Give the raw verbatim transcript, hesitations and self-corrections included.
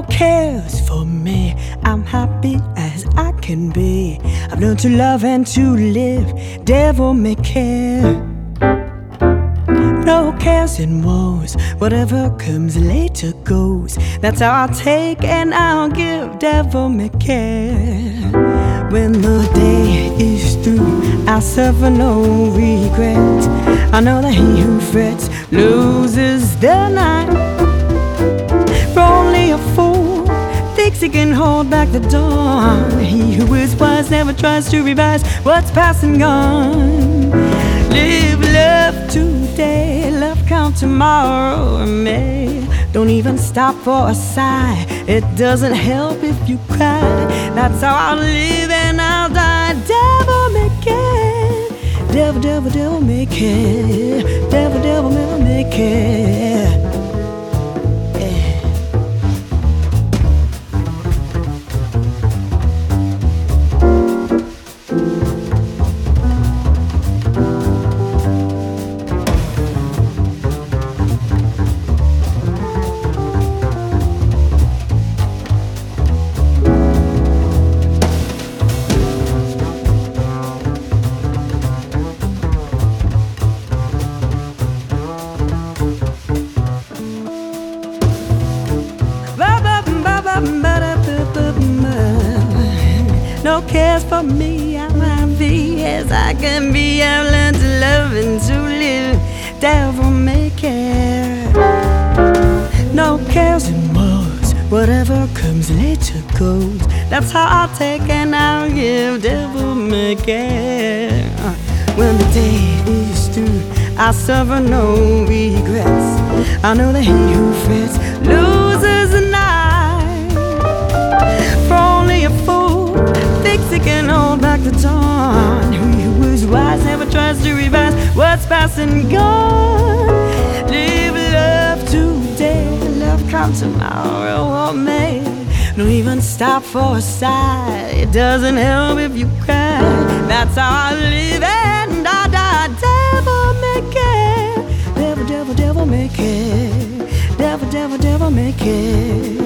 cares for me. I'm happy as I can be. I've learned to love and to live. Devil may care. No cares and woes. Whatever comes later goes. That's how I'll take and I'll give. Devil may care. When the day is through, I'll suffer no regret. I know that he who frets loses the night. For only a fool thinks he can hold back the dawn. He who is wise never tries to revise what's past and gone. Live love today, love count tomorrow or may. Don't even stop for a sigh. It doesn't help if you cry. That's how I'll live and I'll die. Devil may care. Devil, devil, devil may care. Devil, devil, devil may care. No cares for me, I'm happy as I can be. I've learned to love and to live. Devil may care. No cares and woes. Whatever comes later goes. That's how I'll take and I'll give. Devil may care. When the day is through, I'll suffer no regrets. I know that he who frets loses the night. For only a fool thinks he can hold back the dawn. He who is wise never tries to revise what's past and gone. Live love today, love come tomorrow or may. Don't even stop for a sigh. It doesn't help if you cry. That's how I live and I die. Devil may care. Devil, devil, devil may care. Devil, devil, devil may care.